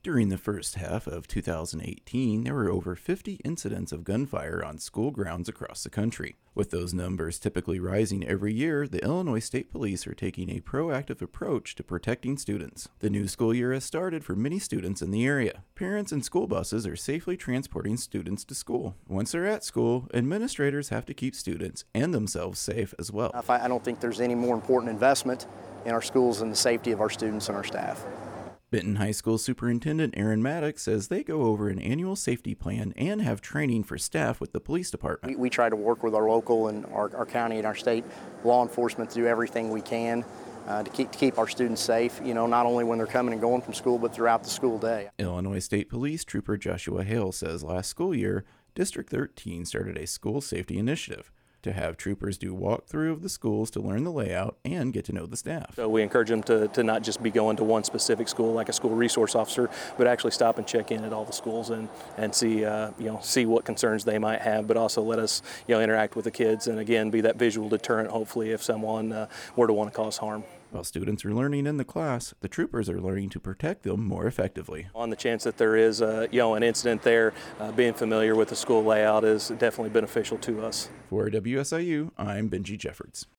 During the first half of 2018, there were over 50 incidents of gunfire on school grounds across the country. With those numbers typically rising every year, the Illinois State Police are taking a proactive approach to protecting students. The new school year has started for many students in the area. Parents and school buses are safely transporting students to school. Once they're at school, administrators have to keep students and themselves safe as well. I don't think there's any more important investment in our schools than the safety of our students and our staff. Benton High School Superintendent Aaron Maddox says they go over an annual safety plan and have training for staff with the police department. We try to work with our local and our county and our state law enforcement to do everything we can to keep our students safe, not only when they're coming and going from school, but throughout the school day. Illinois State Police Trooper Joshua Hale says last school year, District 13 started a school safety initiative to have troopers do walkthrough of the schools to learn the layout and get to know the staff. So we encourage them to not just be going to one specific school like a school resource officer, but actually stop and check in at all the schools and see see what concerns they might have, but also let us interact with the kids and again be that visual deterrent hopefully if someone were to want to cause harm. While students are learning in the class, the troopers are learning to protect them more effectively. On the chance that there is an incident there, being familiar with the school layout is definitely beneficial to us. For WSIU, I'm Benji Jeffords.